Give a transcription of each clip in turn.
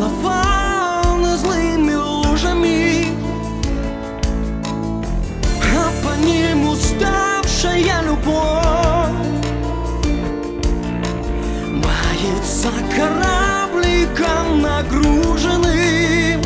замурованы злыми лужами, а по ним уставшая любовь. Мается корабликом нагруженным.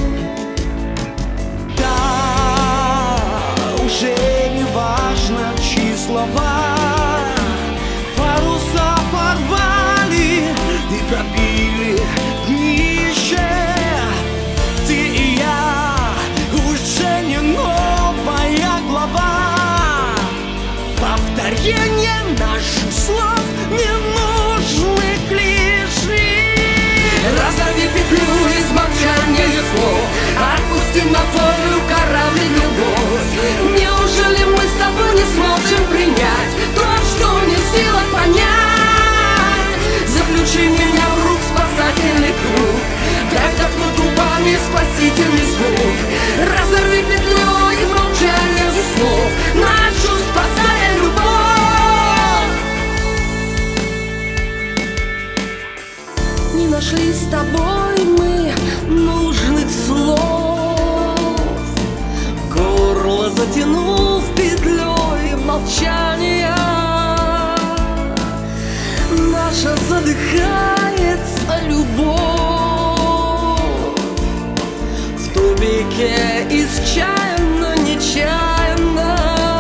Да, уже не важно, чьи слова. Паруса порвали и пробили днище. Ты и я уже не новая глава. Повторение наших слов, ненужных клише. Разорви петлю из молчания слов, отпусти на волю корабль любовь. Неужели мы с тобой не сможем принять то, что не в силах понять? Заключи меня в рук спасательный круг, дай вдохнуть губами спасительный звук. Разорви петлю из молчания слов, нашу спасая любовь. Не нашли с тобой мы нужных слов, горло затянув петлей молчания. Наша задыхается любовь в тупике исчаянно, нечаянно.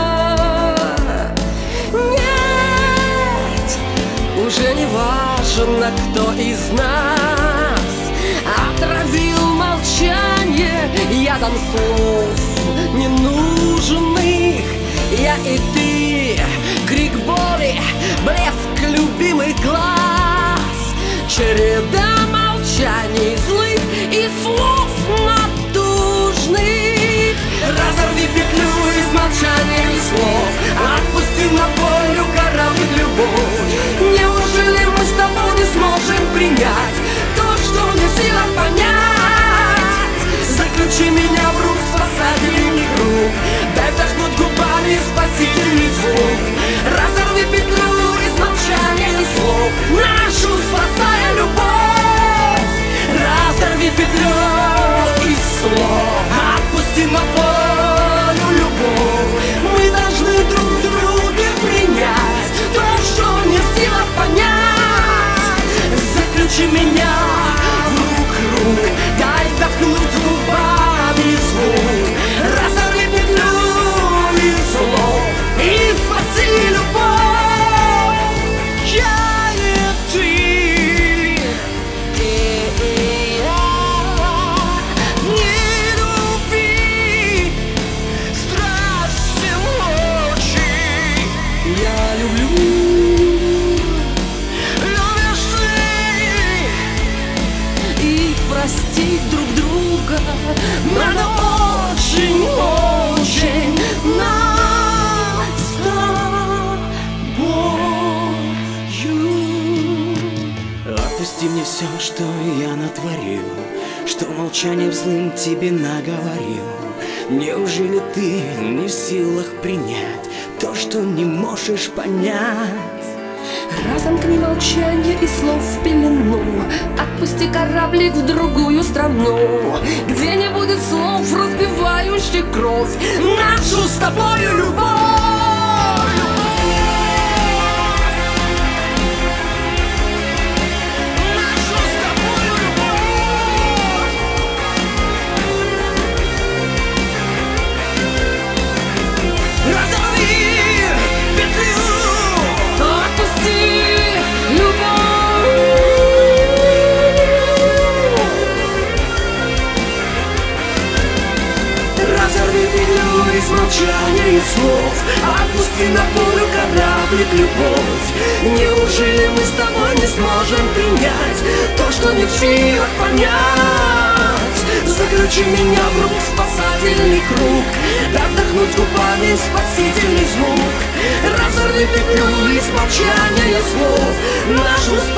Нет, уже не важно, кто из нас отравил молчание ядом слов ненужных. Я и ты, крик боли, блеск любимых глаз, череда молчаний злых и слов натужных. Разорви петлю из молчания слов, отпусти на волю корабль любовь. Неужели мы с тобой не сможем принять то, что не в силах понять? Заключи меня в рук спасательный круг, дай вдохнуть губами спасительный звук. Разорви петлю из молчания слов, нашу спасая любовь. Разорви петлю из слов, отпусти на волю любовь. Мы должны друг друга принять то, что не в силах понять. Заключи меня в рук, дай вдохнуть губами звук. Разорви петлю из слов и спаси любовь. Я и ты, и я. Не люби страсти ночи. Я люблю, любишь ты, и простить друг друга надо очень, очень нас с тобою. Отпусти мне все, что я натворил, что молчанием злым тебе наговорил. Неужели ты не в силах принять то, что не можешь понять? Разомкни молчание и слов в пелену, отпусти кораблик в другую страну, где не будет слов, разбивающих кровь, нашу с тобою любовь. Из молчания и слов, отпусти на волю кораблик любовь. Неужели мы с тобой не сможем принять то, что не в силах понять? Заключи меня в рук спасательный круг, дай вдохнуть губами спасительный звук. Разорви петлю из молчания слов, нашу